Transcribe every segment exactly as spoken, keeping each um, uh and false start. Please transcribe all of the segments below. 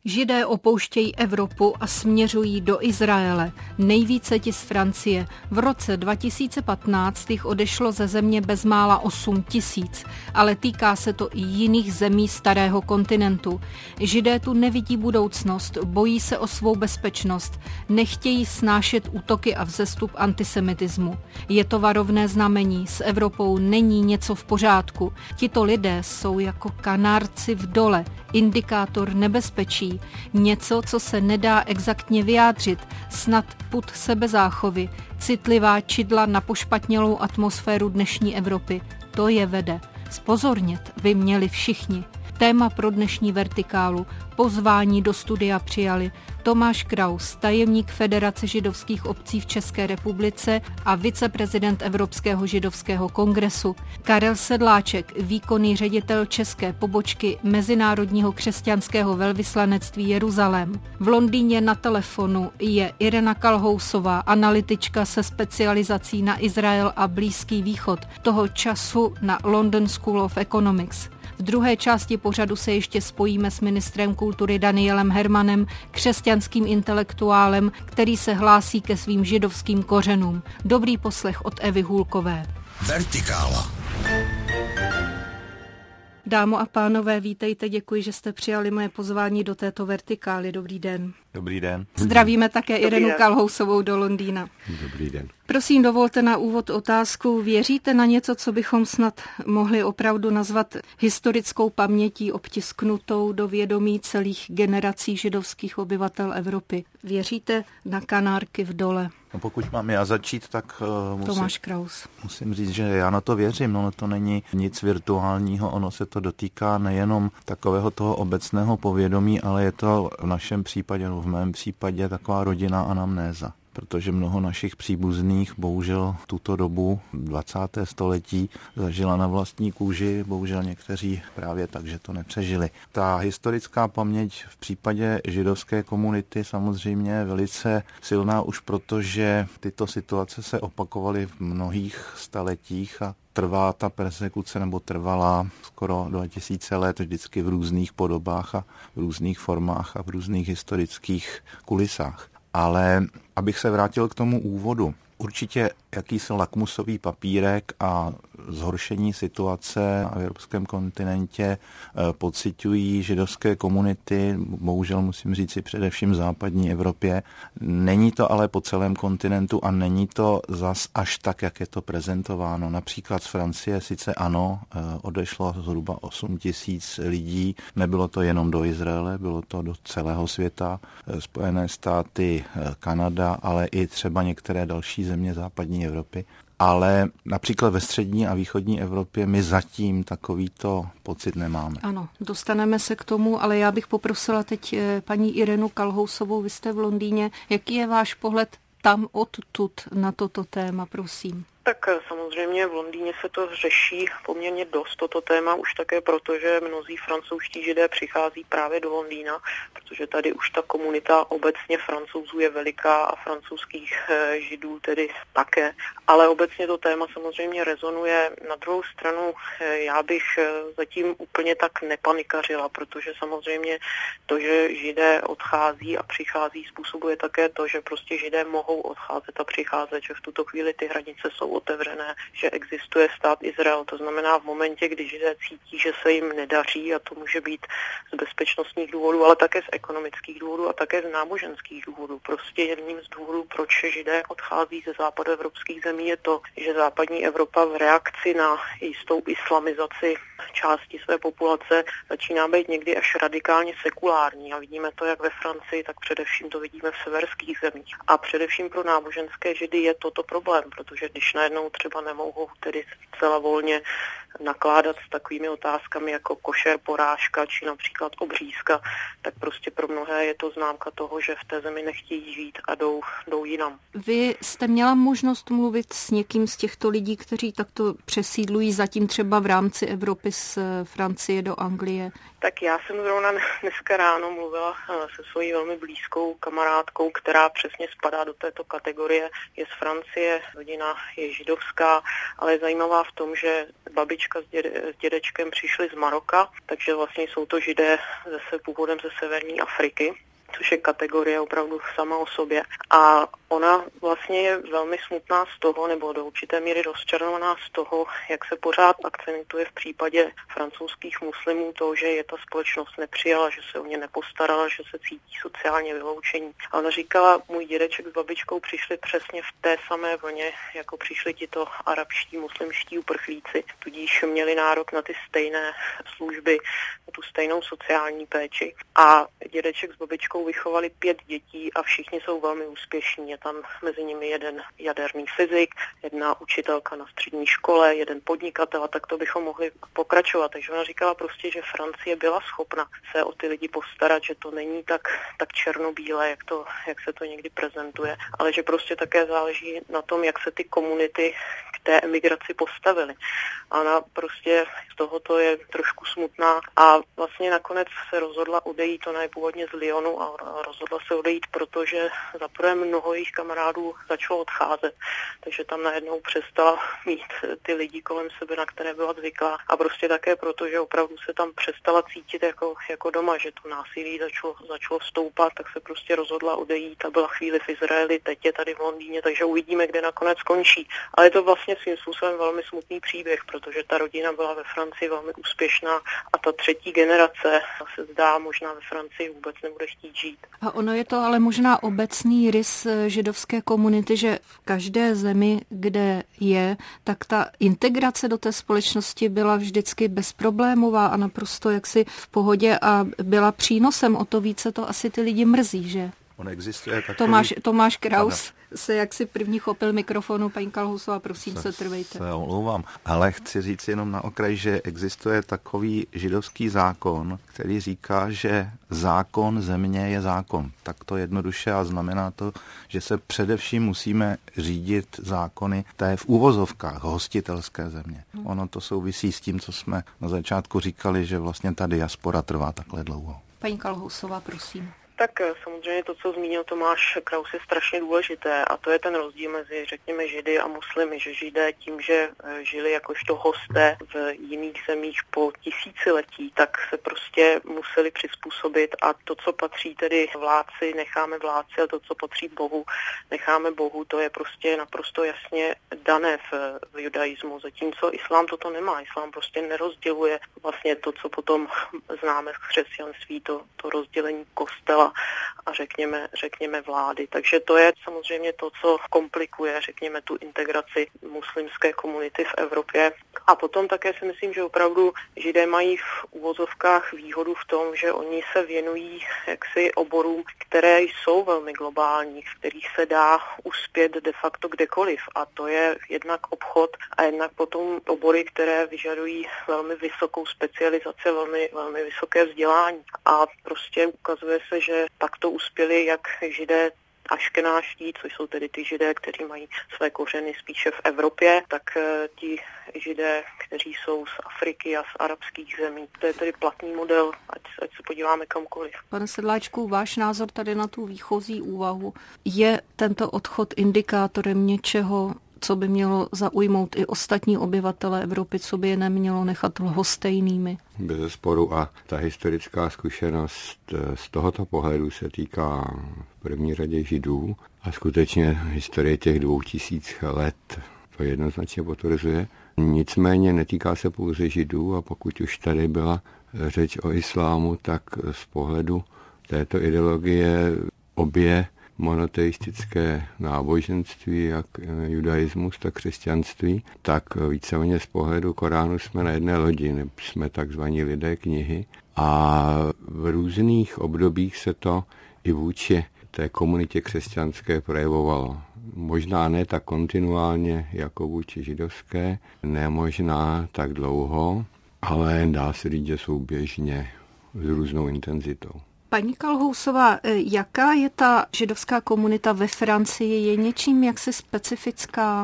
Židé opouštějí Evropu a směřují do Izraele. Nejvíce ti z Francie. V roce dva tisíce patnáct jich odešlo ze země bezmála osm tisíc, ale týká se to i jiných zemí starého kontinentu. Židé tu nevidí budoucnost, bojí se o svou bezpečnost, nechtějí snášet útoky a vzestup antisemitismu. Je to varovné znamení, s Evropou není něco v pořádku. Tito lidé jsou jako kanárci v dole, indikátor nebezpečí. Něco, co se nedá exaktně vyjádřit, snad pud sebezáchovy, citlivá čidla na pošpatnělou atmosféru dnešní Evropy. To je vede. Zpozornět by měli všichni. Téma pro dnešní Vertikálu pozvání do studia přijali Tomáš Kraus, tajemník Federace židovských obcí v České republice a viceprezident Evropského židovského kongresu, Karel Sedláček, výkonný ředitel české pobočky Mezinárodního křesťanského velvyslanectví Jeruzalém. V Londýně na telefonu je Irena Kalhousová, analytička se specializací na Izrael a Blízký východ, toho času na London School of Economics. V druhé části pořadu se ještě spojíme s ministrem kultury Danielem Hermanem, křesťanským intelektuálem, který se hlásí ke svým židovským kořenům. Dobrý poslech od Evy Hůlkové. Vertikála. Dámo a pánové, vítejte, děkuji, že jste přijali moje pozvání do této Vertikály. Dobrý den. Dobrý den. Zdravíme také Dobrý Irenu den. Kalhousovou do Londýna. Dobrý den. Prosím, dovolte na úvod otázku. Věříte na něco, co bychom snad mohli opravdu nazvat historickou pamětí obtisknutou do vědomí celých generací židovských obyvatel Evropy? Věříte na kanárky v dole? No pokud mám já začít, tak uh, musím, Tomáš Kraus. musím říct, že já na to věřím. No to není nic virtuálního, ono se to dotýká nejenom takového toho obecného povědomí, ale je to v našem případě, no v mém případě taková rodinná anamnéza. Protože mnoho našich příbuzných bohužel tuto dobu dvacátého století zažila na vlastní kůži, bohužel někteří právě tak, že to nepřežili. Ta historická paměť v případě židovské komunity samozřejmě je velice silná už proto, že tyto situace se opakovaly v mnohých staletích a trvá ta persekuce, nebo trvala skoro dva tisíce let, vždycky v různých podobách a v různých formách a v různých historických kulisách. Ale abych se vrátil k tomu úvodu, určitě jakýsi lakmusový papírek a zhoršení situace na evropském kontinentě pociťují židovské komunity, bohužel musím říct si především v západní Evropě. Není to ale po celém kontinentu a není to zas až tak, jak je to prezentováno. Například z Francie sice ano, odešlo zhruba osm tisíc lidí, nebylo to jenom do Izraele, bylo to do celého světa, Spojené státy, Kanada, ale i třeba některé další země západní Evropy. Ale například ve střední a východní Evropě my zatím takovýto pocit nemáme. Ano, dostaneme se k tomu, ale já bych poprosila teď paní Irenu Kalhousovou, vy jste v Londýně. Jaký je váš pohled tam odtud na toto téma, prosím? Tak samozřejmě v Londýně se to řeší poměrně dost toto téma, už také proto, že mnozí francouzští židé přichází právě do Londýna, protože tady už ta komunita obecně Francouzů je veliká a francouzských židů tedy také. Ale obecně to téma samozřejmě rezonuje. Na druhou stranu já bych zatím úplně tak nepanikařila, protože samozřejmě to, že židé odchází a přichází, způsobuje také to, že prostě židé mohou odcházet a přicházet, že v tuto chvíli ty hranice jsou otevřené, že existuje stát Izrael. To znamená v momentě, kdy židé cítí, že se jim nedaří, a to může být z bezpečnostních důvodů, ale také z ekonomických důvodů a také z náboženských důvodů. Prostě jedním z důvodů, proč židé odchází ze západoevropských zemí, je to, že západní Evropa v reakci na jistou islamizaci části své populace začíná být někdy až radikálně sekulární. A vidíme to jak ve Francii, tak především to vidíme v severských zemích. A především pro náboženské židy je toto problém, protože když najednou třeba nemohou tedy zcela volně nakládat s takovými otázkami jako košer, porážka či například obřízka, tak prostě pro mnohé je to známka toho, že v té zemi nechtějí žít a jdou, jdou jinam. Vy jste měla možnost mluvit s někým z těchto lidí, kteří takto přesídlují zatím třeba v rámci Evropy přišli z Francie do Anglie? Tak já jsem zrovna dneska ráno mluvila se svojí velmi blízkou kamarádkou, která přesně spadá do této kategorie. Je z Francie, rodina je židovská, ale je zajímavá v tom, že babička s, děde, s dědečkem přišli z Maroka, takže vlastně jsou to židé ze původem ze severní Afriky, což je kategorie opravdu sama o sobě. A ona vlastně je velmi smutná z toho, nebo do určité míry rozčarovaná z toho, jak se pořád akcentuje v případě francouzských muslimů to, že je ta společnost nepřijala, že se o ně nepostarala, že se cítí sociálně vyloučení. A ona říkala, můj dědeček s babičkou přišli přesně v té samé vlně, jako přišli tito arabští, muslimští uprchlíci, tudíž měli nárok na ty stejné služby, na tu stejnou sociální péči. A dědeček s babičkou vychovali pět dětí a všichni jsou velmi úspěšní. Je tam mezi nimi jeden jaderný fyzik, jedna učitelka na střední škole, jeden podnikatel a tak to bychom mohli pokračovat. Takže ona říkala prostě, že Francie byla schopna se o ty lidi postarat, že to není tak, tak černobílé, jak, to, jak se to někdy prezentuje, ale že prostě také záleží na tom, jak se ty komunity k té emigraci postavily. A ona prostě z tohoto je trošku smutná a vlastně nakonec se rozhodla odejít, ona je původně z Lyonu a rozhodla se odejít, protože zaprvé mnoho jejich kamarádů začalo odcházet, takže tam najednou přestala mít ty lidi kolem sebe, na které byla zvyklá a prostě také proto, že opravdu se tam přestala cítit jako, jako doma, že to násilí začalo, začalo stoupat, tak se prostě rozhodla odejít a byla chvíli v Izraeli, teď je tady v Londýně, takže uvidíme, kde nakonec skončí. Ale je to vlastně svým způsobem velmi smutný příběh, protože ta rodina byla ve Francii velmi úspěšná a ta třetí generace se zdá možná ve Francii vůbec nebude chtít žít. A ono je to ale možná obecný rys židovské komunity, že v každé zemi, kde je, tak ta integrace do té společnosti byla vždycky bezproblémová a naprosto jaksi v pohodě a byla přínosem. O to více to asi ty lidi mrzí, že? On existuje takový... Tomáš, Tomáš Kraus se jaksi první chopil mikrofonu, paní Kalhousová, prosím se, se trvejte. Se omlouvám, ale chci říct jenom na okraj, že existuje takový židovský zákon, který říká, že zákon země je zákon. Tak to jednoduše a znamená to, že se především musíme řídit zákony té v úvozovkách hostitelské země. Hmm. Ono to souvisí s tím, co jsme na začátku říkali, že vlastně ta diaspora trvá takhle dlouho. Paní Kalhousová, prosím. Tak samozřejmě to, co zmínil Tomáš Kraus, je strašně důležité a to je ten rozdíl mezi, řekněme, židy a muslimy, že židé tím, že žili jakožto hosté v jiných zemích po tisíciletí, tak se prostě museli přizpůsobit a to, co patří tedy vládci, necháme vládci a to, co patří Bohu, necháme Bohu, to je prostě naprosto jasně dané v, v judaismu, zatímco islám toto nemá. Islám prostě nerozděluje vlastně to, co potom známe v křesťanství, to, to rozdělení kostela a řekněme, řekněme vlády. Takže to je samozřejmě to, co komplikuje, řekněme, tu integraci muslimské komunity v Evropě. A potom také si myslím, že opravdu židé mají v uvozovkách výhodu v tom, že oni se věnují jaksi oborům, které jsou velmi globální, v kterých se dá uspět de facto kdekoliv. A to je jednak obchod a jednak potom obory, které vyžadují velmi vysokou specializaci, velmi, velmi vysoké vzdělání. A prostě ukazuje se, že takto uspěli jak židé aškenáští, což jsou tedy ty židé, kteří mají své kořeny spíše v Evropě, tak ti židé, kteří jsou z Afriky a z arabských zemí. To je tedy platný model, ať, ať se podíváme kamkoliv. Pane Sedláčku, váš názor tady na tu výchozí úvahu. Je tento odchod indikátorem něčeho, co by mělo zaujmout i ostatní obyvatele Evropy, co by je nemělo nechat lhostejnými? Bezesporu a ta historická zkušenost z tohoto pohledu se týká v první řadě Židů a skutečně historie těch dvou tisíc let to jednoznačně potvrzuje. Nicméně netýká se pouze Židů a pokud už tady byla řeč o islámu, tak z pohledu této ideologie obě monoteistické náboženství, jak judaismus, tak křesťanství, tak víceméně z pohledu Koránu jsme na jedné lodi, jsme takzvaní lidé knihy a v různých obdobích se to i vůči té komunitě křesťanské projevovalo. Možná ne tak kontinuálně jako vůči židovské, ne možná tak dlouho, ale dá se říct, že souběžně s různou intenzitou. Paní Kalhousová, jaká je ta židovská komunita ve Francii? Je něčím jaksi specifická?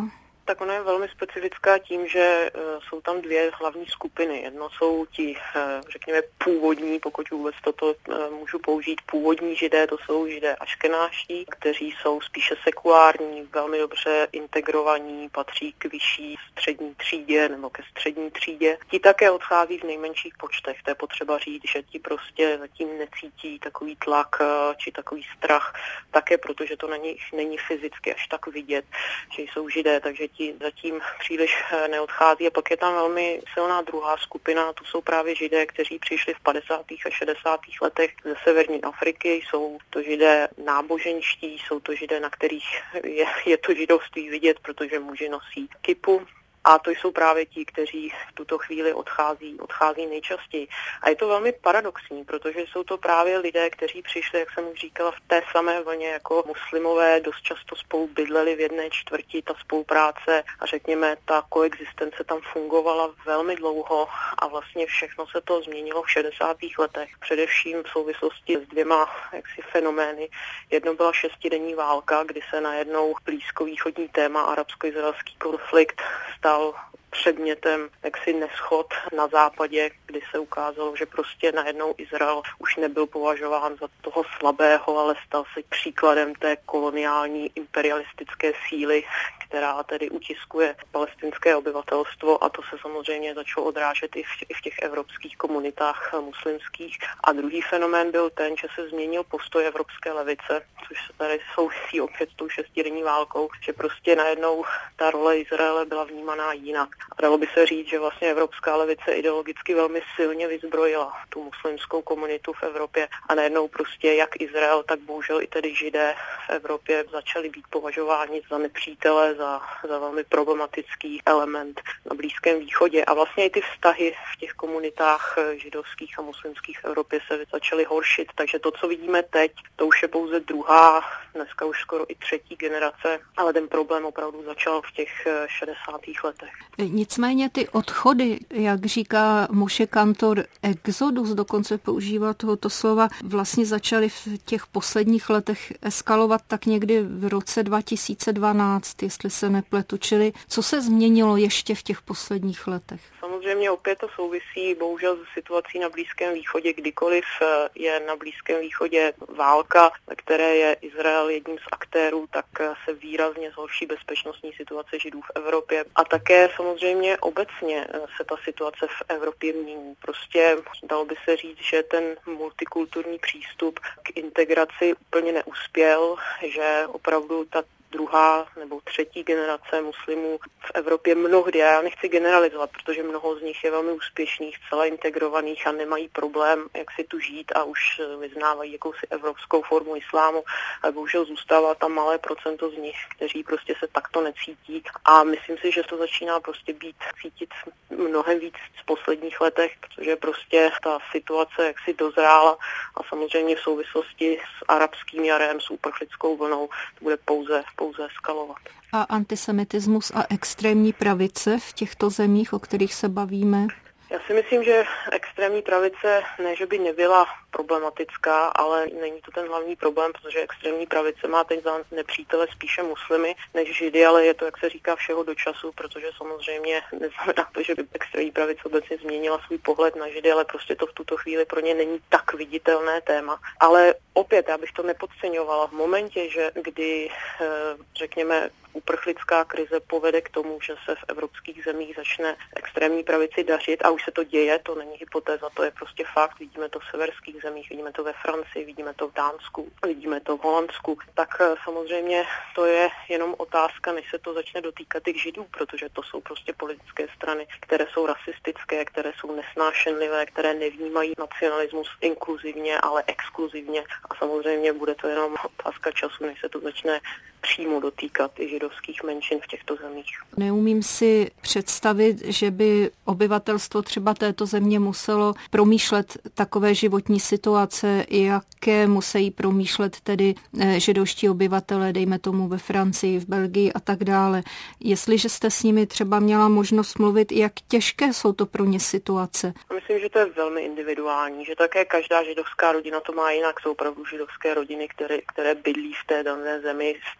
Tak ona je velmi specifická tím, že jsou tam dvě hlavní skupiny. Jedno jsou ti, řekněme, původní, pokud vůbec toto můžu použít, původní židé, to jsou židé aškenáští, kteří jsou spíše sekulární, velmi dobře integrovaní, patří k vyšší střední třídě nebo ke střední třídě. Ti také odchází v nejmenších počtech. To je potřeba říct, že ti prostě zatím necítí takový tlak či takový strach, také protože to na nich není fyzicky až tak vidět, že jsou židé, takže ti zatím příliš neodchází. A pak je tam velmi silná druhá skupina, to jsou právě židé, kteří přišli v padesátých a šedesátých letech ze severní Afriky, jsou to židé náboženští, jsou to židé, na kterých je, je to židovství vidět, protože muži nosí kipu. A to jsou právě ti, kteří v tuto chvíli odchází, odchází nejčastěji. A je to velmi paradoxní, protože jsou to právě lidé, kteří přišli, jak jsem už říkala, v té samé vlně jako muslimové, dost často spolu bydleli v jedné čtvrti, ta spolupráce a řekněme, ta koexistence tam fungovala velmi dlouho a vlastně všechno se to změnilo v šedesátých letech. Především v souvislosti s dvěma jaksi fenomény. Jedno byla šestidenní válka, kdy se najednou blízkovýchodní téma, arabsko-izraelský konflikt, stal předmětem jaksi neschod na západě, kdy se ukázalo, že prostě najednou Izrael už nebyl považován za toho slabého, ale stal se příkladem té koloniální imperialistické síly, která tedy utiskuje palestinské obyvatelstvo, a to se samozřejmě začalo odrážet i v, i v těch evropských komunitách muslimských. A druhý fenomén byl ten, že se změnil postoj evropské levice, což se tady souvisí opět s tou šestidenní válkou, že prostě najednou ta role Izraele byla vnímaná jinak. A dalo by se říct, že vlastně evropská levice ideologicky velmi silně vyzbrojila tu muslimskou komunitu v Evropě a najednou prostě jak Izrael, tak bohužel i tedy židé v Evropě začali být považováni za nepřítele, za, za velmi problematický element na Blízkém východě. A vlastně i ty vztahy v těch komunitách židovských a muslimských v Evropě se začaly horšit. Takže to, co vidíme teď, to už je pouze druhá, dneska už skoro i třetí generace, ale ten problém opravdu začal v těch šedesátých letech. Nicméně ty odchody, jak říká Moshe Kantor, exodus, dokonce používá tohoto slova, vlastně začaly v těch posledních letech eskalovat tak někdy v roce dva tisíce dvanáct, jestli se nepletu. Čili co se změnilo ještě v těch posledních letech? Samozřejmě opět to souvisí bohužel s situací na Blízkém východě. Kdykoliv je na Blízkém východě válka, ve které je Izrael jedním z aktérů, tak se výrazně zhorší bezpečnostní situace Židů v Evropě. A také samozřejmě obecně se ta situace v Evropě mění. Prostě dalo by se říct, že ten multikulturní přístup k integraci úplně neuspěl, že opravdu ta druhá nebo třetí generace muslimů v Evropě mnohdy, já nechci generalizovat, protože mnoho z nich je velmi úspěšných, zcela integrovaných a nemají problém, jak si tu žít a už vyznávají jakousi evropskou formu islámu, ale bohužel zůstává tam malé procento z nich, kteří prostě se takto necítí a myslím si, že to začíná prostě být cítit mnohem víc v posledních letech, protože prostě ta situace jaksi dozrála a samozřejmě v souvislosti s arabským jarem, s uprchlickou vlnou, to bude pouze pouze eskalovat. A antisemitismus a extrémní pravice v těchto zemích, o kterých se bavíme? Já si myslím, že extrémní pravice ne, že by nebyla problematická, ale není to ten hlavní problém, protože extrémní pravice má teď za nepřítele spíše muslimy než židy, ale je to, jak se říká, všeho do času, protože samozřejmě neznamená to, že by extrémní pravice obecně změnila svůj pohled na židy, ale prostě to v tuto chvíli pro ně není tak viditelné téma. Ale opět, já bych to nepodceňovala. V momentě, že kdy, řekněme, uprchlická krize povede k tomu, že se v evropských zemích začne extrémní pravici dařit a už se to děje, to není hypotéza, to je prostě fakt, vidíme to v severských zemích, vidíme to ve Francii, vidíme to v Dánsku, vidíme to v Holandsku, tak samozřejmě to je jenom otázka, než se to začne dotýkat těch Židů, protože to jsou prostě politické strany, které jsou rasistické, které jsou nesnášenlivé, které nevnímají nacionalismus inkluzivně, ale exkluzivně a samozřejmě bude to jenom otázka času, než se to začne přímo dotýkat i židovských menšin v těchto zemích. Neumím si představit, že by obyvatelstvo třeba této země muselo promýšlet takové životní situace, jaké musí promýšlet tedy židovští obyvatelé, dejme tomu ve Francii, v Belgii a tak dále. Jestliže jste s nimi třeba měla možnost mluvit, jak těžké jsou to pro ně situace? Myslím, že to je velmi individuální, že také každá židovská rodina to má jinak. Jsou opravdu židovské rodiny, které, které bydlí v té dané zemi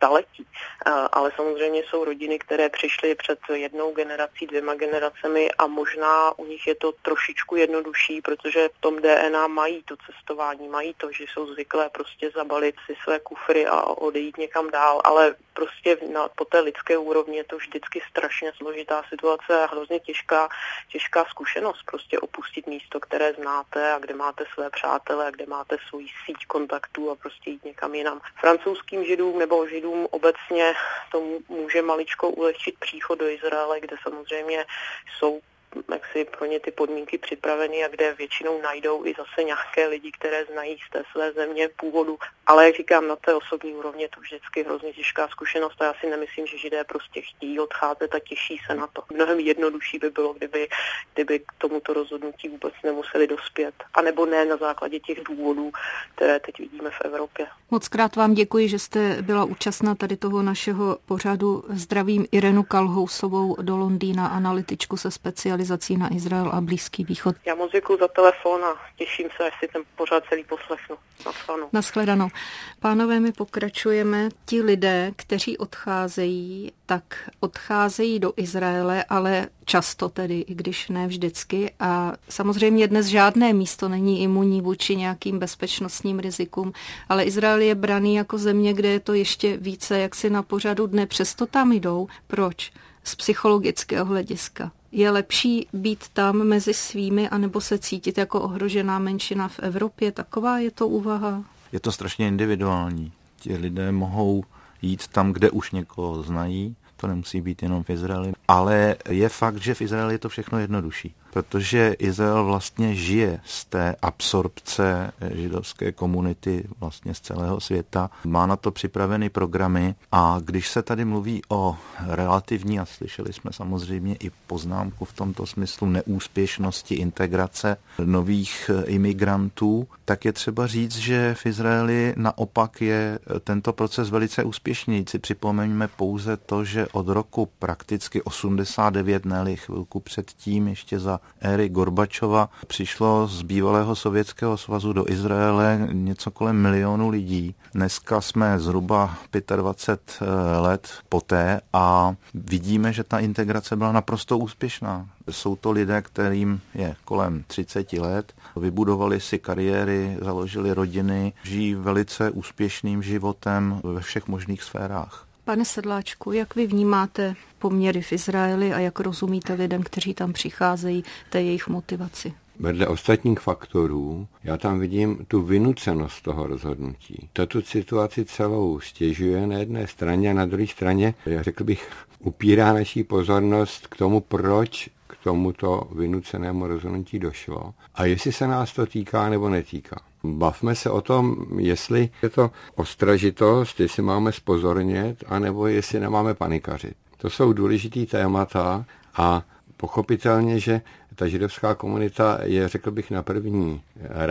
staletí. Ale samozřejmě jsou rodiny, které přišly před jednou generací, dvěma generacemi a možná u nich je to trošičku jednodušší, protože v tom D N A mají to cestování, mají to, že jsou zvyklé prostě zabalit si své kufry a odejít někam dál, ale prostě na, po té lidské úrovni je to vždycky strašně složitá situace a hrozně těžká, těžká zkušenost prostě opustit místo, které znáte a kde máte své přátele a kde máte svůj síť kontaktů a prostě jít někam jinam. Francouzským židům nebo židům obecně to může maličko ulehčit příchod do Izraele, kde samozřejmě jsou jak si pro ně ty podmínky připraveny a kde většinou najdou i zase nějaké lidi, které znají z té své země původu. Ale jak říkám, na té osobní úrovni je to vždycky hrozně těžká zkušenost a já si nemyslím, že Židé prostě chtějí odcházet a těší se na to. Mnohem jednodušší by bylo, kdyby, kdyby k tomuto rozhodnutí vůbec nemuseli dospět. A nebo ne na základě těch důvodů, které teď vidíme v Evropě. Moc krát vám děkuji, že jste byla účastna tady toho našeho pořadu. Zdravím Irenu Kalhousovou do Londýna, analytičku se specializací na Izrael a Blízký východ. Já moc děkuji za telefon a těším se, až si ten pořad celý poslechnu. Naschledanou. Naschledanou. Pánové, my pokračujeme. Ti lidé, kteří odcházejí, tak odcházejí do Izraele, ale často tedy, i když ne vždycky. A samozřejmě dnes žádné místo není imunní vůči nějakým bezpečnostním rizikům, ale Izrael je braný jako země, kde je to ještě více jaksi na pořadu dne. Přesto tam jdou. Proč? Z psychologického hlediska. Je lepší být tam mezi svými, anebo se cítit jako ohrožená menšina v Evropě? Taková je to úvaha? Je to strašně individuální. Ti lidé mohou jít tam, kde už někoho znají, to nemusí být jenom v Izraeli, ale je fakt, že v Izraeli je to všechno jednodušší, protože Izrael vlastně žije z té absorpce židovské komunity vlastně z celého světa, má na to připraveny programy a když se tady mluví o relativní, a slyšeli jsme samozřejmě i poznámku v tomto smyslu neúspěšnosti integrace nových imigrantů, tak je třeba říct, že v Izraeli naopak je tento proces velice úspěšný. Si připomeňme pouze to, že od roku prakticky osmdesát devět, ne-li chvilku předtím, ještě za éry Gorbačova, přišlo z bývalého Sovětského svazu do Izraele něco kolem milionu lidí. Dneska jsme zhruba dvacet pět let poté a vidíme, že ta integrace byla naprosto úspěšná. Jsou to lidé, kterým je kolem třicet let, vybudovali si kariéry, založili rodiny, žijí velice úspěšným životem ve všech možných sférách. Pane Sedláčku, jak vy vnímáte poměry v Izraeli a jak rozumíte lidem, kteří tam přicházejí, té jejich motivaci? Vedle ostatních faktorů já tam vidím tu vynucenost toho rozhodnutí. Tato situaci celou stěžuje na jedné straně a na druhé straně, já řekl bych, upírá naší pozornost k tomu, proč k tomuto vynucenému rozhodnutí došlo a jestli se nás to týká nebo netýká. Bavme se o tom, jestli je to ostražitost, jestli máme zpozornět, anebo jestli nemáme panikařit. To jsou důležitý témata a pochopitelně, že ta židovská komunita je, řekl bych, na první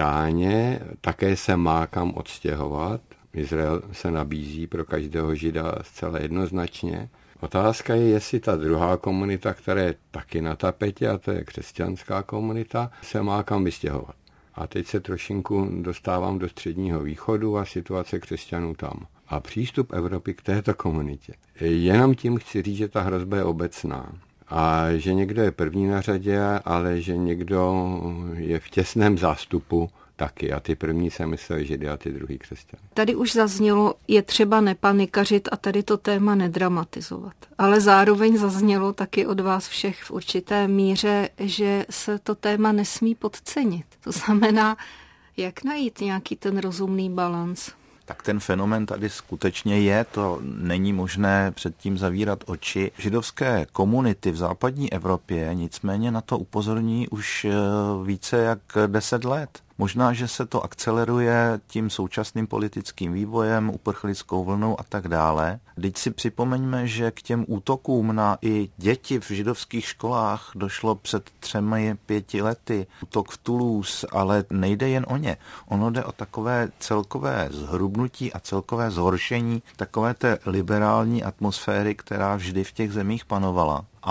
ráně, také se má kam odstěhovat. Izrael se nabízí pro každého žida zcela jednoznačně. Otázka je, jestli ta druhá komunita, která je taky na tapetě, a to je křesťanská komunita, se má kam vystěhovat. A teď se trošinku dostávám do Středního východu a situace křesťanů tam. A přístup Evropy k této komunitě. Jenom tím chci říct, že ta hrozba je obecná. A že někdo je první na řadě, ale že někdo je v těsném zástupu taky. A ty první se mysleli Židy a ty druhý křesťané. Tady už zaznělo, je třeba nepanikařit a tady to téma nedramatizovat. Ale zároveň zaznělo taky od vás všech v určité míře, že se to téma nesmí podcenit. To znamená, jak najít nějaký ten rozumný balanc. Tak ten fenomén tady skutečně je, to není možné předtím zavírat oči. Židovské komunity v západní Evropě nicméně na to upozorní už více jak deset let. Možná, že se to akceleruje tím současným politickým vývojem, uprchlickou vlnou a tak dále. Teď si připomeňme, že k těm útokům na i děti v židovských školách došlo před třemi pěti lety. Útok v Toulouse, ale nejde jen o ně. Ono jde o takové celkové zhrubnutí a celkové zhoršení takové té liberální atmosféry, která vždy v těch zemích panovala. A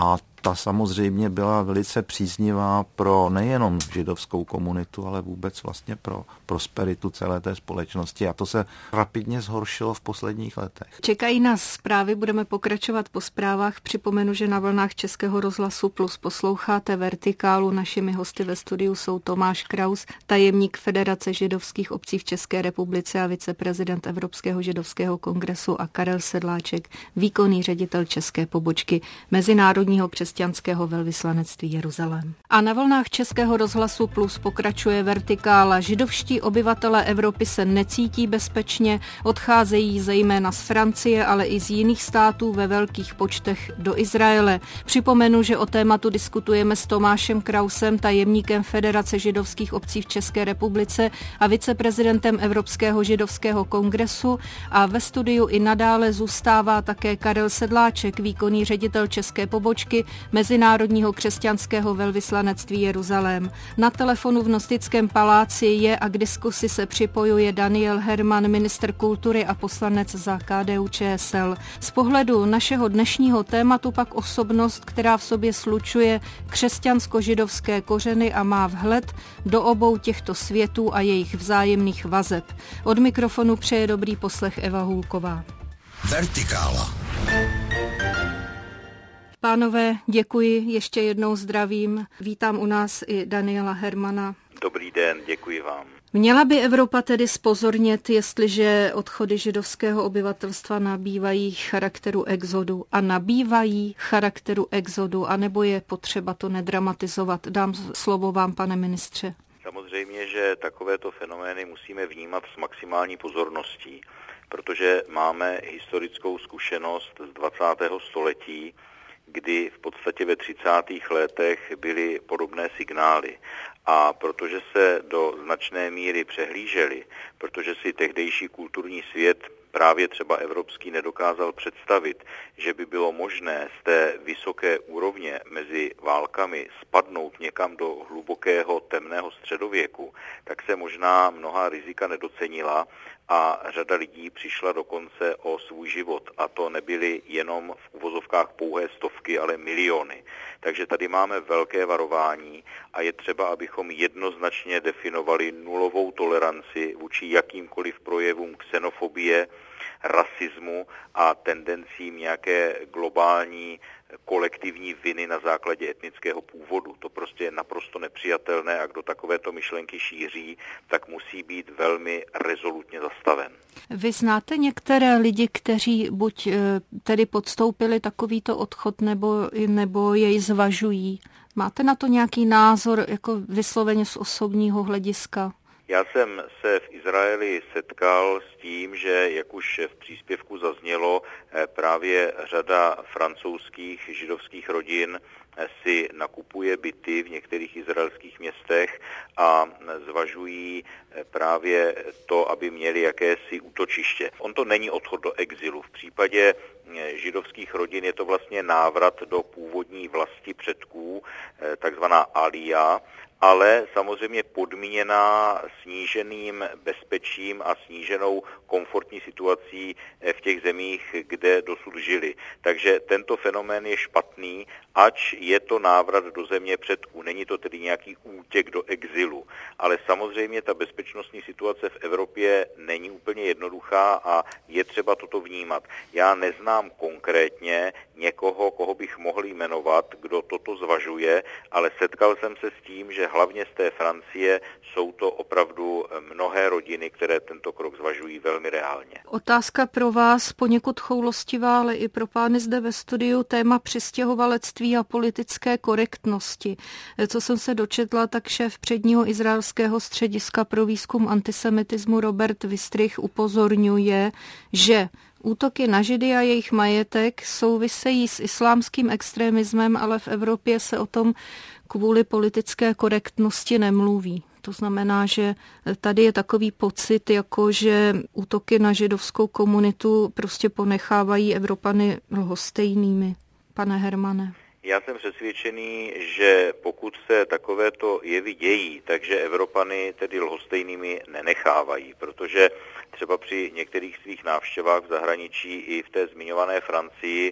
ta samozřejmě byla velice příznivá pro nejenom židovskou komunitu, ale vůbec vlastně pro prosperitu celé té společnosti a to se rapidně zhoršilo v posledních letech. Čekají nás zprávy, budeme pokračovat po zprávách. Připomenu, že na vlnách Českého rozhlasu Plus posloucháte Vertikálu. Našimi hosty ve studiu jsou Tomáš Kraus, tajemník Federace židovských obcí v České republice a viceprezident Evropského židovského kongresu a Karel Sedláček, výkonný ředitel české pobočky Mezinárodního křesťanského velvyslanectví Jeruzalém. A na vlnách Českého rozhlasu Plus pokračuje Vertikála. Židovští obyvatelé Evropy se necítí bezpečně, odcházejí zejména z Francie, ale i z jiných států ve velkých počtech do Izraele. Připomenu, že o tématu diskutujeme s Tomášem Krausem, tajemníkem Federace židovských obcí v České republice a viceprezidentem Evropského židovského kongresu a ve studiu i nadále zůstává také Karel Sedláček, výkonný ředitel české pobočky Mezinárodního křesťanského velvyslanectví Jeruzalém. Na telefonu v Nostickém paláci je a k diskusi se připojuje Daniel Herman, ministr kultury a poslanec za K D U Č S L. Z pohledu našeho dnešního tématu pak osobnost, která v sobě slučuje křesťansko-židovské kořeny a má vhled do obou těchto světů a jejich vzájemných vazeb. Od mikrofonu přeje dobrý poslech Eva Hůlková. Vertikála. Pánové, děkuji, ještě jednou zdravím. Vítám u nás i Daniela Hermana. Dobrý den, děkuji vám. Měla by Evropa tedy zpozornět, jestliže odchody židovského obyvatelstva nabývají charakteru exodu a nabývají charakteru exodu, anebo je potřeba to nedramatizovat? Dám slovo vám, pane ministře. Samozřejmě, že takovéto fenomény musíme vnímat s maximální pozorností, protože máme historickou zkušenost z dvacátého století, kdy v podstatě ve třicátých letech byly podobné signály. A protože se do značné míry přehlížely, protože si tehdejší kulturní svět, právě třeba evropský, nedokázal představit, že by bylo možné z té vysoké úrovně mezi válkami spadnout někam do hlubokého temného středověku, tak se možná mnoha rizika nedocenila a řada lidí přišla dokonce o svůj život. A to nebyly jenom v uvozovkách pouhé stovky, ale miliony. Takže tady máme velké varování a je třeba, abychom jednoznačně definovali nulovou toleranci vůči jakýmkoliv projevům xenofobie, rasismu a tendencím nějaké globální kolektivní viny na základě etnického původu. To prostě je naprosto nepřijatelné a kdo takovéto myšlenky šíří, tak musí být velmi rezolutně zastaven. Vy znáte některé lidi, kteří buď tedy podstoupili takovýto odchod, nebo, nebo jej zvažují? Máte na to nějaký názor, jako vysloveně z osobního hlediska? Já jsem se v Izraeli setkal s tím, že, jak už v příspěvku zaznělo, právě řada francouzských židovských rodin si nakupuje byty v některých izraelských městech a zvažují právě to, aby měli jakési útočiště. On to není odchod do exilu. V případě židovských rodin je to vlastně návrat do původní vlasti předků, takzvaná alija, ale samozřejmě podmíněná sníženým bezpečím a sníženou komfortní situací v těch zemích, kde dosud žili. Takže tento fenomén je špatný, ač je to návrat do země předků. Není to tedy nějaký útěk do exilu, ale samozřejmě ta bezpečnostní situace v Evropě není úplně jednoduchá a je třeba toto vnímat. Já neznám konkrétně někoho, koho bych mohl jmenovat, kdo toto zvažuje, ale setkal jsem se s tím, že hlavně z té Francie jsou to opravdu mnohé rodiny, které tento krok zvažují velmi reálně. Otázka pro vás poněkud choulostivá, ale i pro pány zde ve studiu, téma přistěhovalectví a politické korektnosti. Co jsem se dočetla, tak šéf předního izraelského střediska pro výzkum antisemitismu Robert Wistrich upozorňuje, že útoky na Židy a jejich majetek souvisejí s islámským extremismem, ale v Evropě se o tom kvůli politické korektnosti nemluví. To znamená, že tady je takový pocit, jako že útoky na židovskou komunitu prostě ponechávají Evropany lhostejnými. Pane Hermane. Já jsem přesvědčený, že pokud se takovéto jevy dějí, takže Evropany tedy lhostejnými nenechávají, protože třeba při některých svých návštěvách v zahraničí i v té zmiňované Francii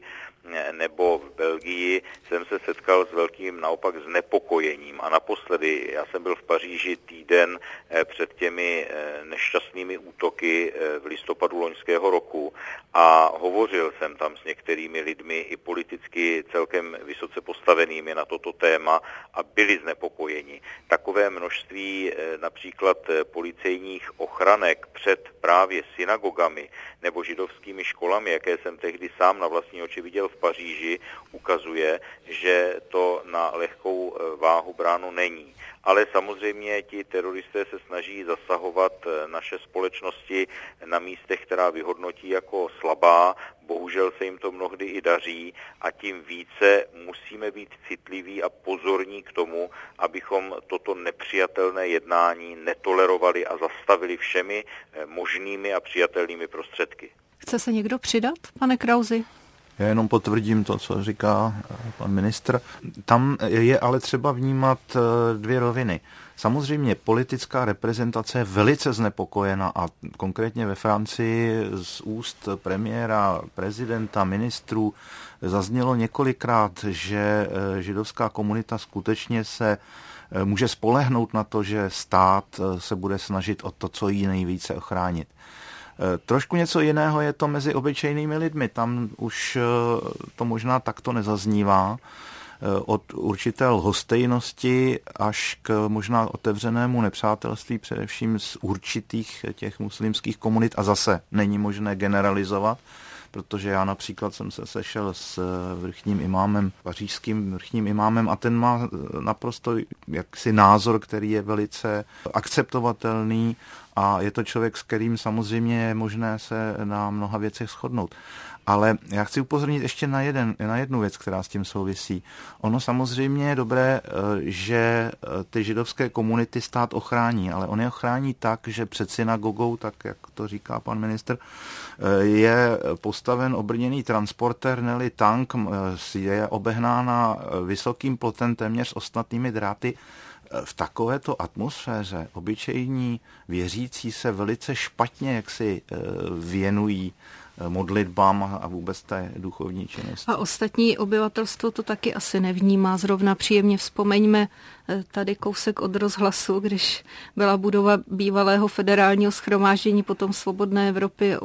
nebo v Belgii jsem se setkal s velkým naopak znepokojením. A naposledy, já jsem byl v Paříži týden před těmi nešťastnými útoky v listopadu loňského roku a hovořil jsem tam s některými lidmi i politicky celkem vysoce postavenými na toto téma a byli znepokojeni. Takové množství například policejních ochranek před právě synagogami nebo židovskými školami, jaké jsem tehdy sám na vlastní oči viděl v Paříži, ukazuje, že to na lehkou váhu bráno není. Ale samozřejmě ti teroristé se snaží zasahovat naše společnosti na místech, která vyhodnotí jako slabá. Bohužel se jim to mnohdy i daří a tím více musíme být citliví a pozorní k tomu, abychom toto nepřijatelné jednání netolerovali a zastavili všemi možnými a přijatelnými prostředky. Chce se někdo přidat, pane Krausi? Já jenom potvrdím to, co říká pan ministr. Tam je ale třeba vnímat dvě roviny. Samozřejmě politická reprezentace je velice znepokojena a konkrétně ve Francii z úst premiéra, prezidenta, ministrů zaznělo několikrát, že židovská komunita skutečně se může spolehnout na to, že stát se bude snažit o to, co jí nejvíce ochránit. Trošku něco jiného je to mezi obyčejnými lidmi. Tam už to možná takto nezaznívá. Od určité lhostejnosti až k možná otevřenému nepřátelství především z určitých těch muslimských komunit a zase není možné generalizovat, protože já například jsem se sešel s vrchním imámem, pařížským vrchním imámem a ten má naprosto jaksi názor, který je velice akceptovatelný a je to člověk, s kterým samozřejmě je možné se na mnoha věcech shodnout. Ale já chci upozornit ještě na, jeden, na jednu věc, která s tím souvisí. Ono samozřejmě je dobré, že ty židovské komunity stát ochrání, ale on je ochrání tak, že před synagogou, tak jak to říká pan ministr, je postaven obrněný transportér, neli tank, je obehnána vysokým plotem téměř ostnatými dráty. V takovéto atmosféře obyčejní věřící se velice špatně jaksi věnují modlitbám a vůbec té duchovní činnosti. A ostatní obyvatelstvo to taky asi nevnímá zrovna příjemně. Vzpomeňme tady kousek od rozhlasu, když byla budova bývalého federálního shromáždění potom Svobodné Evropy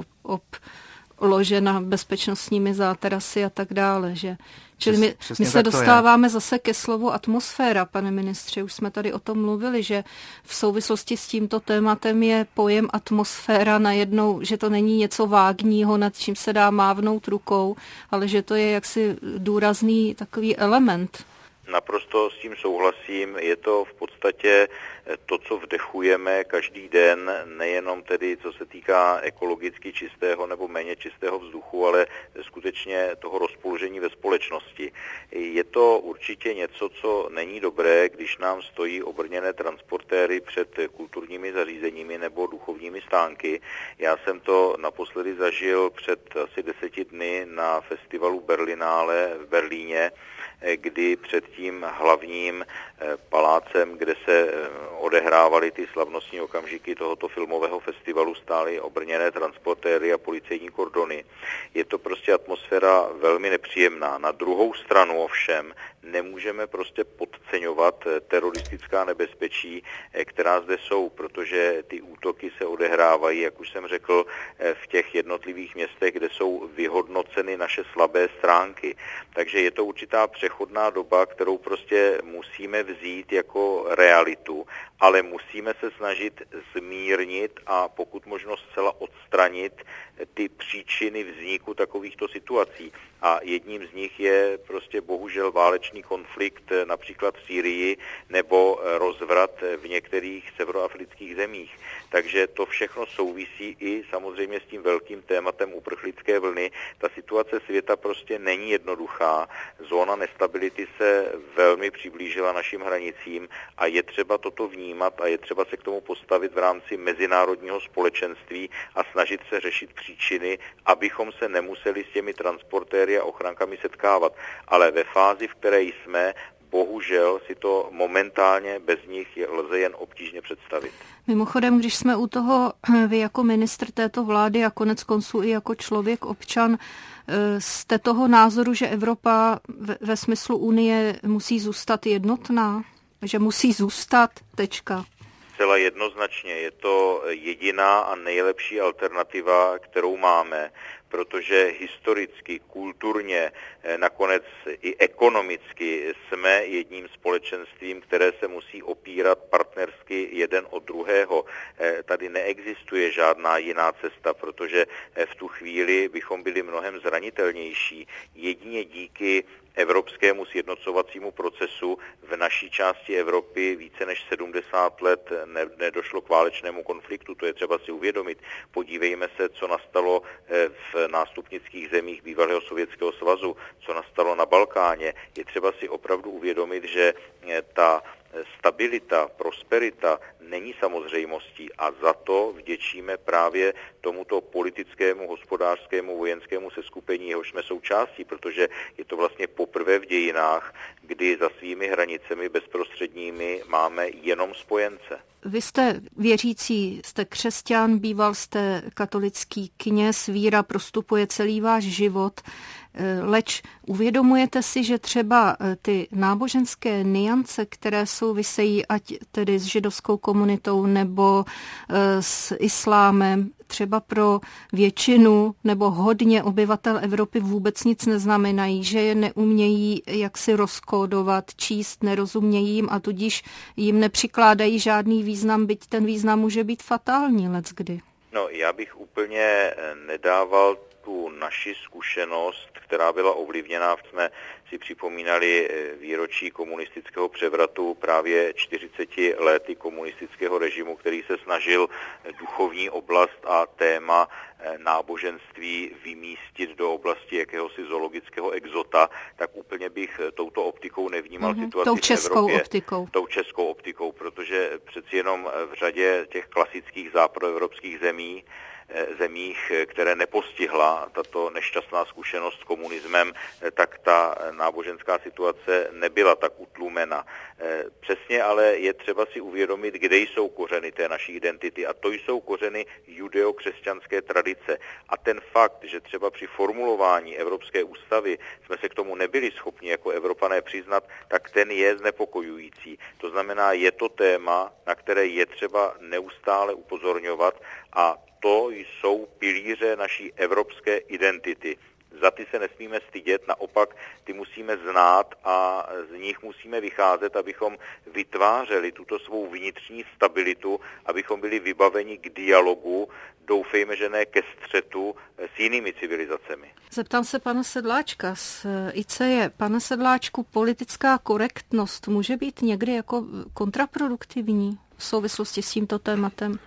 obložena bezpečnostními zátarasy a tak dále, že? Čili my, my se dostáváme zase ke slovu atmosféra, pane ministře, už jsme tady o tom mluvili, že v souvislosti s tímto tématem je pojem atmosféra najednou, že to není něco vágního, nad čím se dá mávnout rukou, ale že to je jaksi důrazný takový element. Naprosto s tím souhlasím, je to v podstatě to, co vdechujeme každý den, nejenom tedy co se týká ekologicky čistého nebo méně čistého vzduchu, ale skutečně toho rozpoložení ve společnosti. Je to určitě něco, co není dobré, když nám stojí obrněné transportéry před kulturními zařízeními nebo duchovními stánky. Já jsem to naposledy zažil před asi deseti dny na festivalu Berlinále v Berlíně, kdy před tím hlavním palácem, kde se odehrávaly ty slavnostní okamžiky tohoto filmového festivalu, stály obrněné transportéry a policejní kordony. Je to prostě atmosféra velmi nepříjemná. Na druhou stranu ovšem nemůžeme prostě podceňovat teroristická nebezpečí, která zde jsou, protože ty útoky se odehrávají, jak už jsem řekl, v těch jednotlivých městech, kde jsou vyhodnoceny naše slabé stránky. Takže je to určitá přechodná doba, kterou prostě musíme vzít jako realitu, ale musíme se snažit zmírnit a pokud možno zcela odstranit ty příčiny vzniku takovýchto situací. A jedním z nich je prostě bohužel válečný konflikt například v Sýrii nebo rozvrat v některých severoafrických zemích. Takže to všechno souvisí i samozřejmě s tím velkým tématem uprchlické vlny. Ta situace světa prostě není jednoduchá. Zóna nestability se velmi přiblížila našim hranicím a je třeba toto vnímat a je třeba se k tomu postavit v rámci mezinárodního společenství a snažit se řešit příčiny, abychom se nemuseli s těmi transportéry a ochrankami setkávat. Ale ve fázi, v které jsme, bohužel si to momentálně bez nich lze jen obtížně představit. Mimochodem, když jsme u toho, vy jako ministr této vlády a konec konců i jako člověk, občan, jste toho názoru, že Evropa ve smyslu Unie musí zůstat jednotná? Že musí zůstat, tečka. Zcela jednoznačně je to jediná a nejlepší alternativa, kterou máme, protože historicky, kulturně, nakonec i ekonomicky jsme jedním společenstvím, které se musí opírat partnersky jeden od druhého. Tady neexistuje žádná jiná cesta, protože v tu chvíli bychom byli mnohem zranitelnější. Jedině díky evropskému sjednocovacímu procesu v naší části Evropy více než sedmdesát let ne, nedošlo k válečnému konfliktu, to je třeba si uvědomit. Podívejme se, co nastalo v nástupnických zemích bývalého Sovětského svazu, co nastalo na Balkáně. Je třeba si opravdu uvědomit, že ta stabilita, prosperita není samozřejmostí a za to vděčíme právě tomuto politickému, hospodářskému, vojenskému seskupení, jehož jsme součástí, protože je to vlastně poprvé v dějinách, kdy za svými hranicemi bezprostředními máme jenom spojence. Vy jste věřící, jste křesťan, býval jste katolický kněz, víra prostupuje celý váš život, leč uvědomujete si, že třeba ty náboženské nuance, které souvisejí ať tedy s židovskou komunitou nebo s islámem, třeba pro většinu nebo hodně obyvatel Evropy vůbec nic neznamenají, že je neumějí jaksi rozkódovat, číst, nerozumějí jim a tudíž jim nepřikládají žádný význam, byť ten význam může být fatální leckdy. No, já bych úplně nedával tu naši zkušenost, která byla ovlivněná, jsme si připomínali výročí komunistického převratu právě čtyřiceti lety komunistického režimu, který se snažil duchovní oblast a téma náboženství vymístit do oblasti jakéhosi zoologického exota, tak úplně bych touto optikou nevnímal mm-hmm, situaci tou českou v Evropě. Optikou. Tou českou optikou, protože přeci jenom v řadě těch klasických západoevropských zemí zemích, které nepostihla tato nešťastná zkušenost s komunismem, tak ta náboženská situace nebyla tak utlumena. Přesně ale je třeba si uvědomit, kde jsou kořeny té naší identity a to jsou kořeny judeo-křesťanské tradice. A ten fakt, že třeba při formulování Evropské ústavy jsme se k tomu nebyli schopni jako Evropané přiznat, tak ten je znepokojující. To znamená, je to téma, na které je třeba neustále upozorňovat a to jsou pilíře naší evropské identity. Za ty se nesmíme stydět, naopak ty musíme znát a z nich musíme vycházet, abychom vytvářeli tuto svou vnitřní stabilitu, abychom byli vybaveni k dialogu, doufejme, že ne ke střetu s jinými civilizacemi. Zeptám se pana Sedláčka z I C E. Pane Sedláčku, politická korektnost může být někdy jako kontraproduktivní v souvislosti s tímto tématem?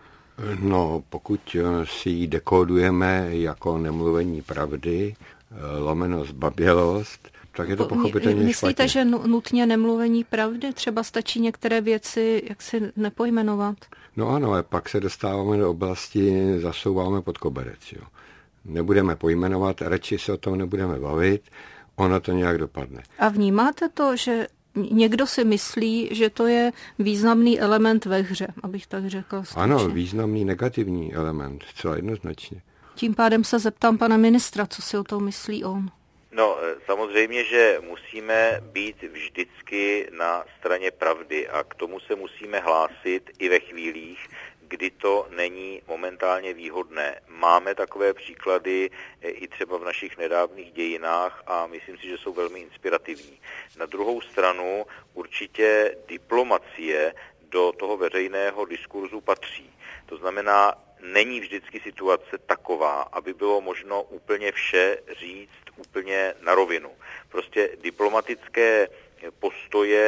No, pokud si ji dekódujeme jako nemluvení pravdy, lomeno zbabělost, tak je to pochopitelně Myslíte, špatně. že nutně nemluvení pravdy? Třeba stačí některé věci jaksi nepojmenovat? No ano, ale pak se dostáváme do oblasti, zasouváme pod koberec. Jo. Nebudeme pojmenovat, radši se o tom nebudeme bavit, ono to nějak dopadne. A vnímáte to, že někdo si myslí, že to je významný element ve hře, abych tak řekla. Stručně. Ano, významný negativní element, zcela jednoznačně. Tím pádem se zeptám pana ministra, co si o tom myslí on. No, samozřejmě, že musíme být vždycky na straně pravdy a k tomu se musíme hlásit i ve chvílích, kdy to není momentálně výhodné. Máme takové příklady i třeba v našich nedávných dějinách a myslím si, že jsou velmi inspirativní. Na druhou stranu určitě diplomacie do toho veřejného diskurzu patří. To znamená, není vždycky situace taková, aby bylo možno úplně vše říct úplně na rovinu. Prostě diplomatické postoje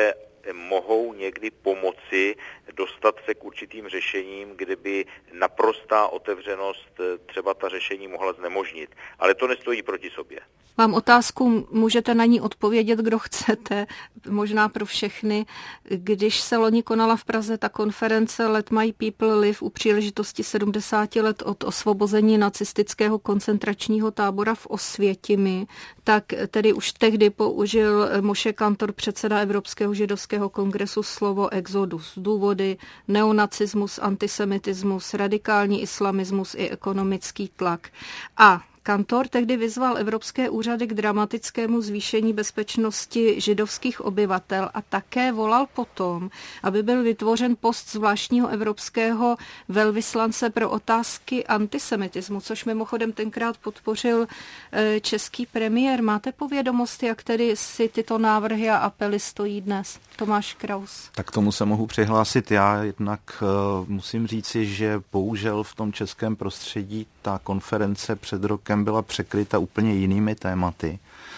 mohou někdy pomoci dostat se k určitým řešením, kde by naprostá otevřenost třeba ta řešení mohla znemožnit. Ale to nestojí proti sobě. Mám otázku, můžete na ní odpovědět, kdo chcete, možná pro všechny. Když se loni konala v Praze ta konference Let My People Live u příležitosti sedmdesáti let od osvobození nacistického koncentračního tábora v Osvětimi, tak tedy už tehdy použil Moshe Kantor, předseda Evropského židovského kongresu, slovo exodus. Důvody neonacismus, antisemitismus, radikální islamismus i ekonomický tlak. A Kantor tehdy vyzval evropské úřady k dramatickému zvýšení bezpečnosti židovských obyvatel a také volal potom, aby byl vytvořen post zvláštního evropského velvyslance pro otázky antisemitismu, což mimochodem tenkrát podpořil český premiér. Máte povědomost, jak tedy si tyto návrhy a apely stojí dnes? Tomáš Kraus. Tak tomu se mohu přihlásit já, jednak uh, musím říci, že bohužel v tom českém prostředí ta konference před rokem byla překryta úplně jinými tématy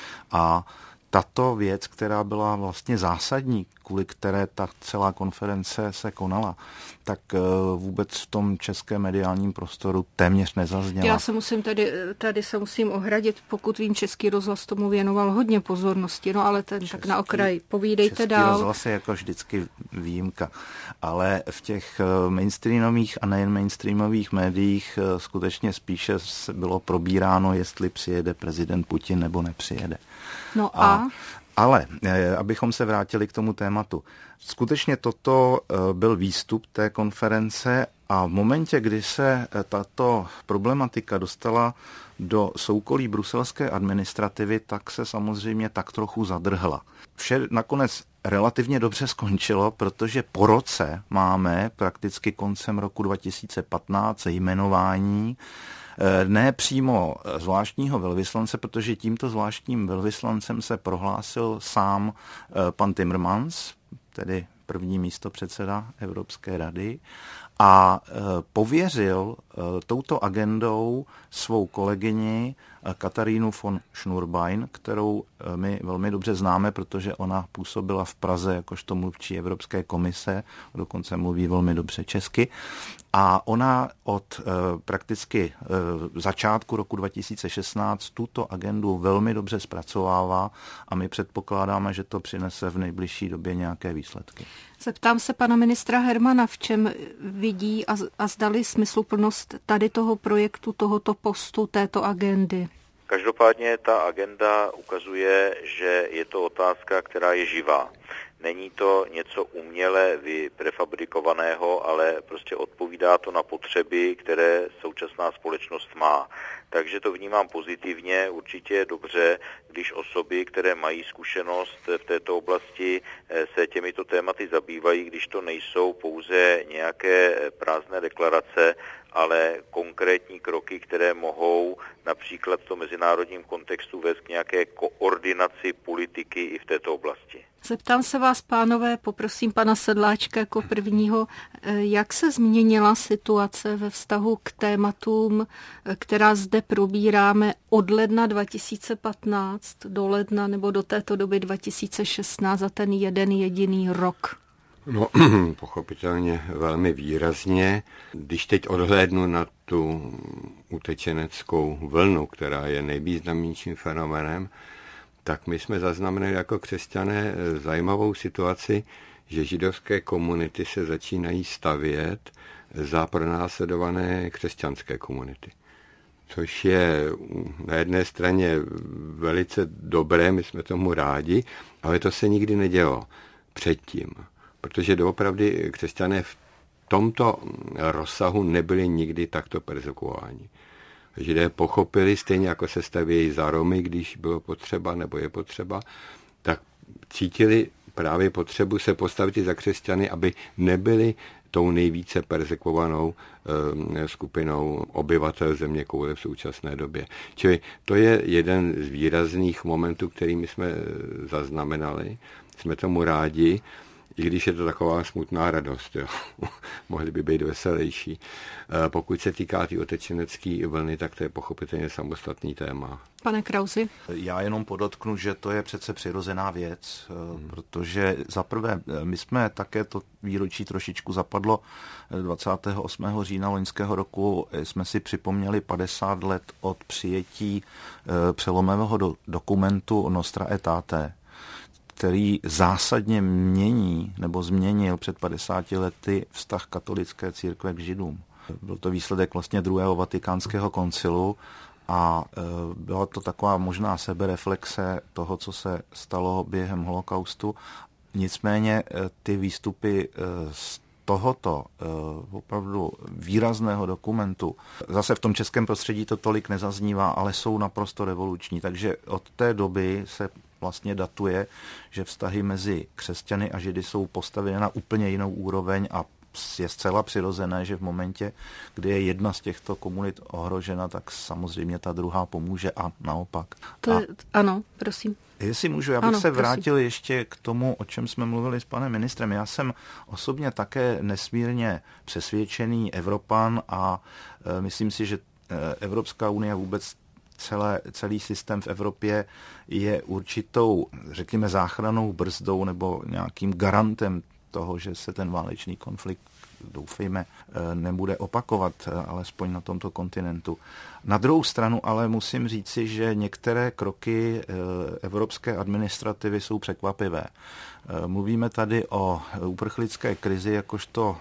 a tato věc, která byla vlastně zásadní, kvůli které ta celá konference se konala, tak vůbec v tom českém mediálním prostoru téměř nezazněla. Já se musím tady, tady se musím ohradit, pokud vím, Český rozhlas tomu věnoval hodně pozornosti, no ale ten český, tak na okraj povídejte český dál. Český rozhlas je jako vždycky výjimka, ale v těch mainstreamových a nejen mainstreamových médiích skutečně spíše bylo probíráno, jestli přijede prezident Putin nebo nepřijede. No a? a Ale abychom se vrátili k tomu tématu. Skutečně toto byl výstup té konference a v momentě, kdy se tato problematika dostala do soukolí bruselské administrativy, tak se samozřejmě tak trochu zadrhla. Vše nakonec relativně dobře skončilo, protože po roce máme prakticky koncem roku dva tisíce patnáct jmenování ne přímo zvláštního velvyslance, protože tímto zvláštním velvyslancem se prohlásil sám pan Timmermans, tedy první místopředseda Evropské rady, a pověřil touto agendou svou kolegyni Katarínu von Schnurbein, kterou my velmi dobře známe, protože ona působila v Praze jakožto mluvčí Evropské komise, dokonce mluví velmi dobře česky. A ona od prakticky začátku roku dva tisíce šestnáct tuto agendu velmi dobře zpracovává a my předpokládáme, že to přinese v nejbližší době nějaké výsledky. Zeptám se pana ministra Hermana, v čem vidí a, a zdali smysluplnost tady toho projektu, tohoto postu, této agendy. Každopádně ta agenda ukazuje, že je to otázka, která je živá. Není to něco uměle prefabrikovaného, ale prostě odpovídá to na potřeby, které současná společnost má. Takže to vnímám pozitivně, určitě je dobře, když osoby, které mají zkušenost v této oblasti, se těmito tématy zabývají, když to nejsou pouze nějaké prázdné deklarace, ale konkrétní kroky, které mohou například v tom mezinárodním kontextu vést k nějaké koordinaci politiky i v této oblasti. Zeptám se vás, pánové, poprosím pana Sedláčka jako prvního, jak se změnila situace ve vztahu k tématům, která zde probíráme od ledna dva tisíce patnáct do ledna nebo do této doby dva tisíce šestnáct za ten jeden jediný rok? No, pochopitelně velmi výrazně. Když teď odhlédnu na tu utečeneckou vlnu, která je nejvýznamnějším fenoménem, tak my jsme zaznamenali jako křesťané zajímavou situaci, že židovské komunity se začínají stavět za pronásledované křesťanské komunity. Což je na jedné straně velice dobré, my jsme tomu rádi, ale to se nikdy nedělo předtím. Protože doopravdy křesťané v tomto rozsahu nebyli nikdy takto persekuováni. Židé pochopili, stejně jako se stavějí za Romy, když bylo potřeba nebo je potřeba, tak cítili právě potřebu se postavit za křesťany, aby nebyli tou nejvíce perzekvovanou e, skupinou obyvatel země koule v současné době. Čili to je jeden z výrazných momentů, který my jsme zaznamenali. Jsme tomu rádi. I když je to taková smutná radost, jo. Mohly by být veselější. Pokud se týká té otečenecké vlny, tak to je pochopitelně samostatný téma. Pane Krausi? Já jenom podotknu, že to je přece přirozená věc, hmm. protože zaprvé my jsme také to výročí trošičku zapadlo dvacátého osmého října loňského roku, jsme si připomněli padesát let od přijetí přelomového do, dokumentu Nostra Aetate, který zásadně mění nebo změnil před padesáti lety vztah katolické církve k Židům. Byl to výsledek vlastně druhého vatikánského koncilu a byla to taková možná sebereflexe toho, co se stalo během holokaustu. Nicméně ty výstupy z tohoto opravdu výrazného dokumentu, zase v tom českém prostředí to tolik nezaznívá, ale jsou naprosto revoluční. Takže od té doby se vlastně datuje, že vztahy mezi křesťany a Židy jsou postaveny na úplně jinou úroveň a je zcela přirozené, že v momentě, kdy je jedna z těchto komunit ohrožena, tak samozřejmě ta druhá pomůže a naopak. To je, a, ano, prosím. Jestli můžu, já bych ano, se prosím. vrátil ještě k tomu, o čem jsme mluvili s panem ministrem. Já jsem osobně také nesmírně přesvědčený Evropan a e, myslím si, že e, Evropská unie vůbec Celé, celý systém v Evropě je určitou, řekněme, záchrannou brzdou nebo nějakým garantem toho, že se ten válečný konflikt, doufejme, nebude opakovat, alespoň na tomto kontinentu. Na druhou stranu ale musím říci, že některé kroky evropské administrativy jsou překvapivé. Mluvíme tady o uprchlické krizi jakožto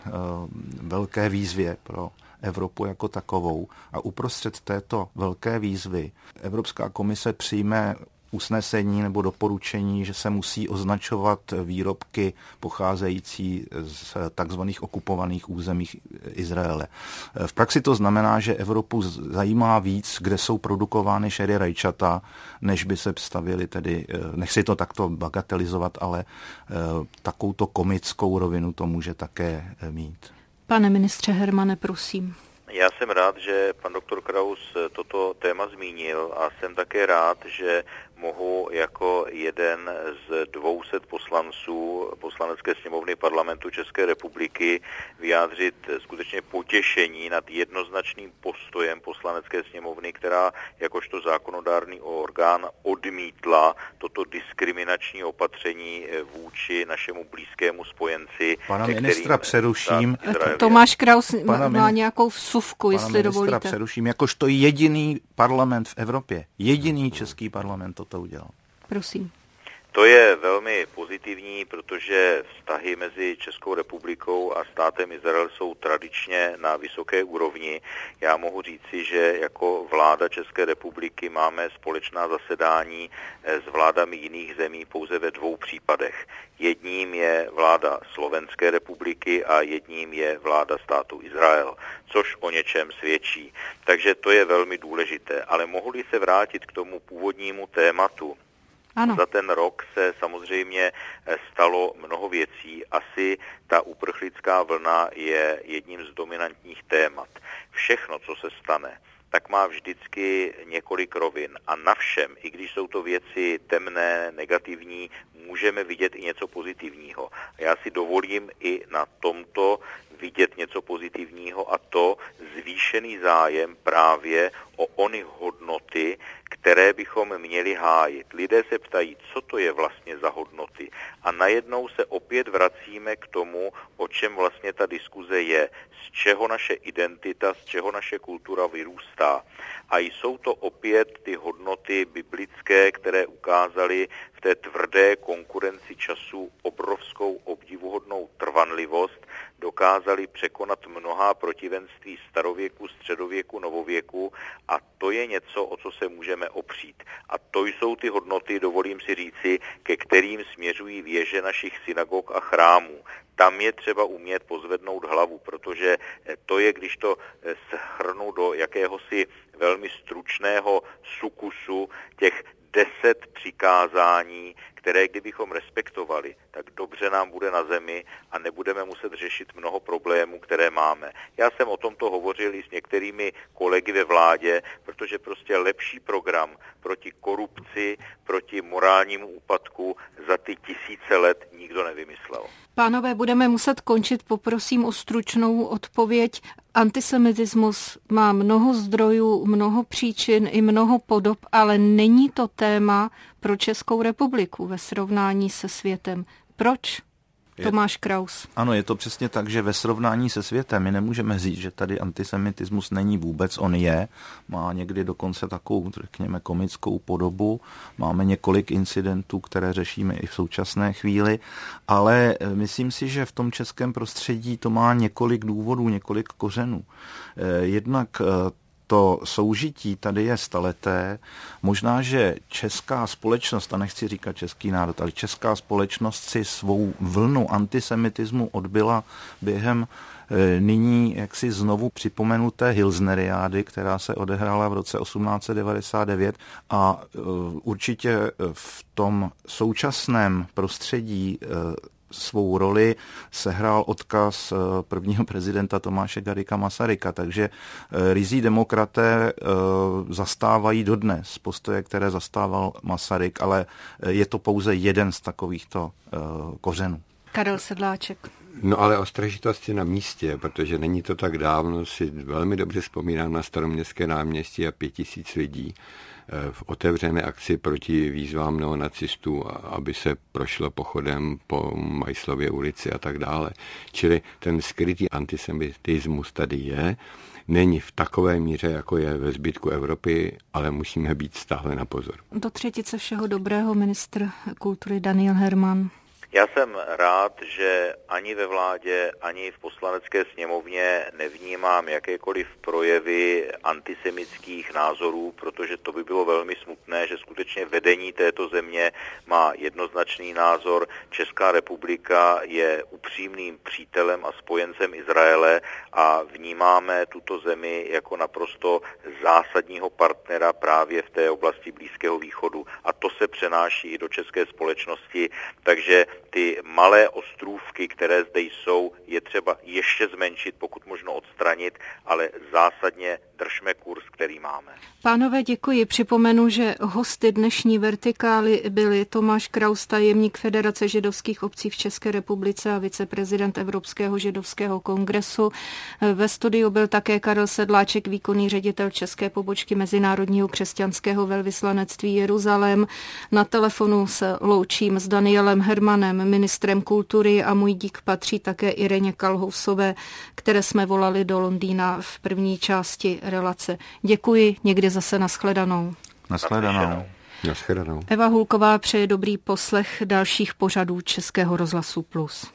velké výzvě pro Evropu jako takovou a uprostřed této velké výzvy Evropská komise přijme usnesení nebo doporučení, že se musí označovat výrobky pocházející z takzvaných okupovaných území Izraele. V praxi to znamená, že Evropu zajímá víc, kde jsou produkovány šery rajčata, než by se stavili tedy, nechci to takto bagatelizovat, ale takovouto komickou rovinu to může také mít. Pane ministře Hermane, prosím. Já jsem rád, že pan doktor Kraus toto téma zmínil a jsem také rád, že mohu jako jeden z dvou set poslanců Poslanecké sněmovny Parlamentu České republiky vyjádřit skutečně potěšení nad jednoznačným postojem Poslanecké sněmovny, která jakožto zákonodárný orgán odmítla toto diskriminační opatření vůči našemu blízkému spojenci. Pana ministra přeruším. Tomáš Kraus má, má nějakou vsuvku, jestli dovolíte. Pana ministra přeruším, jakožto jediný parlament v Evropě, jediný český parlament to udělal. Prosím. To je velmi pozitivní, protože vztahy mezi Českou republikou a státem Izrael jsou tradičně na vysoké úrovni. Já mohu říci, že jako vláda České republiky máme společná zasedání s vládami jiných zemí pouze ve dvou případech. Jedním je vláda Slovenské republiky a jedním je vláda státu Izrael, což o něčem svědčí. Takže to je velmi důležité. Ale mohli se vrátit k tomu původnímu tématu. Ano. Za ten rok se samozřejmě stalo mnoho věcí. Asi ta uprchlická vlna je jedním z dominantních témat. Všechno, co se stane, tak má vždycky několik rovin. A na všem, i když jsou to věci temné, negativní, můžeme vidět i něco pozitivního. A já si dovolím i na tomto vidět něco pozitivního, a to zvýšený zájem právě o ony hodnoty, které bychom měli hájit. Lidé se ptají, co to je vlastně za hodnoty. A najednou se opět vracíme k tomu, o čem vlastně ta diskuze je. Z čeho naše identita, z čeho naše kultura vyrůstá. A jsou to opět ty hodnoty biblické, které ukázaly v té tvrdé konkurenci času obrovskou obdivuhodnou trvanlivost, dokázali překonat mnohá protivenství starověku, středověku, novověku, a to je něco, o co se můžeme opřít. A to jsou ty hodnoty, dovolím si říci, ke kterým směřují věže našich synagog a chrámů. Tam je třeba umět pozvednout hlavu, protože to je, když to shrnu do jakéhosi velmi stručného sukusu, těch deset přikázání, které kdybychom respektovali, tak dobře nám bude na zemi a nebudeme muset řešit mnoho problémů, které máme. Já jsem o tomto hovořil i s některými kolegy ve vládě, protože prostě lepší program proti korupci, proti morálnímu úpadku za ty tisíce let nikdo nevymyslel. Pánové, budeme muset končit, poprosím o stručnou odpověď. Antisemitismus má mnoho zdrojů, mnoho příčin i mnoho podob, ale není to téma pro Českou republiku ve srovnání se světem. Proč? Tomáš Kraus. Ano, je to přesně tak, že ve srovnání se světem my nemůžeme říct, že tady antisemitismus není vůbec, on je, má někdy dokonce takovou, řekněme, komickou podobu, máme několik incidentů, které řešíme i v současné chvíli, ale myslím si, že v tom českém prostředí to má několik důvodů, několik kořenů. Jednak to soužití tady je staleté. Možná, že česká společnost, a nechci říkat český národ, ale česká společnost si svou vlnu antisemitismu odbyla během e, nyní jaksi znovu připomenuté Hilsneriády, která se odehrála v roce osmnáct set devadesát devět a e, určitě v tom současném prostředí e, svou roli sehrál odkaz prvního prezidenta Tomáše Garrigua Masaryka, takže ryzí demokraté zastávají dodnes postoje, které zastával Masaryk, ale je to pouze jeden z takovýchto kořenů. Karel Sedláček. No ale ostražitost je na místě, protože není to tak dávno, si velmi dobře vzpomínám na Staroměstské náměstí a pět tisíc lidí v otevřené akci proti výzvám neonacistů, aby se prošlo pochodem po Majslově ulici a tak dále. Čili ten skrytý antisemitismus tady je, není v takové míře, jako je ve zbytku Evropy, ale musíme být stále na pozor. Do třetice všeho dobrého ministr kultury Daniel Herman. Já jsem rád, že ani ve vládě, ani v poslanecké sněmovně nevnímám jakékoliv projevy antisemitských názorů, protože to by bylo velmi smutné, že skutečně vedení této země má jednoznačný názor. Česká republika je upřímným přítelem a spojencem Izraele a vnímáme tuto zemi jako naprosto zásadního partnera právě v té oblasti Blízkého východu. A to se přenáší i do české společnosti, takže ty malé ostrůvky, které zde jsou, je třeba ještě zmenšit, pokud možno odstranit, ale zásadně držme kurz, který máme. Pánové, děkuji. Připomenu, že hosty dnešní Vertikály byli Tomáš Kraus, tajemník Federace židovských obcí v České republice a viceprezident Evropského židovského kongresu. Ve studiu byl také Karel Sedláček, výkonný ředitel české pobočky Mezinárodního křesťanského velvyslanectví Jeruzalém. Na telefonu se loučím s Danielem Hermanem, ministrem kultury, a můj dík patří také Ireně Kalhousové, které jsme volali do Londýna v první části relace. Děkuji, někdy zase nashledanou. Nashledanou. Nashledanou. Eva Hulková přeje dobrý poslech dalších pořadů Českého rozhlasu Plus.